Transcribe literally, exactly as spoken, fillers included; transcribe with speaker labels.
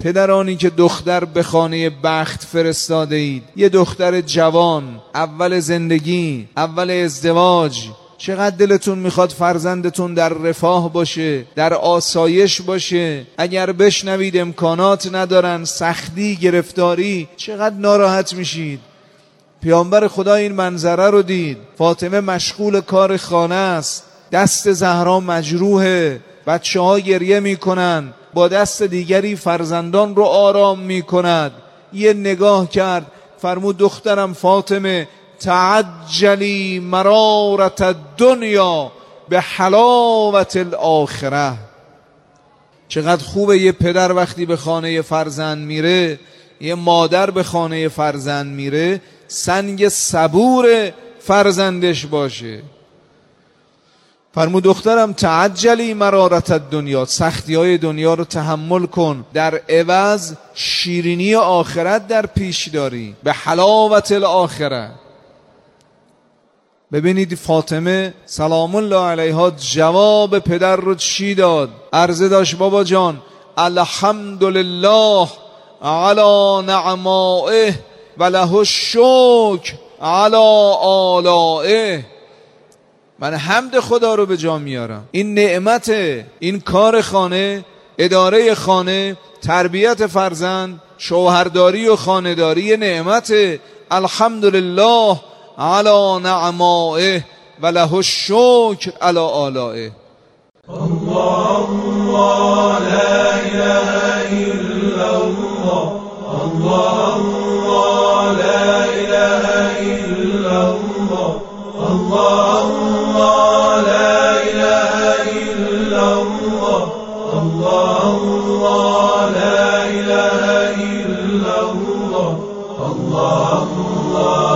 Speaker 1: پدرانی که دختر به خانه بخت فرستاده اید، یه دختر جوان، اول زندگی، اول ازدواج، چقدر دلتون میخواد فرزندتون در رفاه باشه، در آسایش باشه. اگر بشنوید امکانات ندارن، سختی، گرفتاری، چقدر ناراحت میشید. پیامبر خدا این منظره رو دید. فاطمه مشغول کار خانه است، دست زهرا مجروحه، بچه ها گریه میکنن، با دست دیگری فرزندان رو آرام میکند. یه نگاه کرد، فرمود دخترم فاطمه تعجلی مرارت الدنیا به حلاوت الاخره. چقدر خوبه یه پدر وقتی به خانه فرزند میره، یه مادر به خانه فرزند میره، سنگ صبور فرزندش باشه. فرمود دخترم تعجلی مرارت الدنیا، سختی های دنیا رو تحمل کن، در عوض شیرینی آخرت در پیش داری، به حلاوت الاخره. ببینید فاطمه سلام الله علیها جواب پدر رو چی داد؟ عرضه داشت بابا جان الحمدلله علی نعمائه و له الشکر علی آلائه. من حمد خدا رو به جا میارم. این نعمت، این کار خانه، اداره خانه، تربیت فرزند، شوهرداری و خانه‌داری نعمت. الحمدلله علی نعمائه و له الشکر علی آلائه.
Speaker 2: الله الله لا اله الا الله، الله الله لا اله الا الله، الله الله لا اله الا الله، الله الله لا اله الا الله، الله الله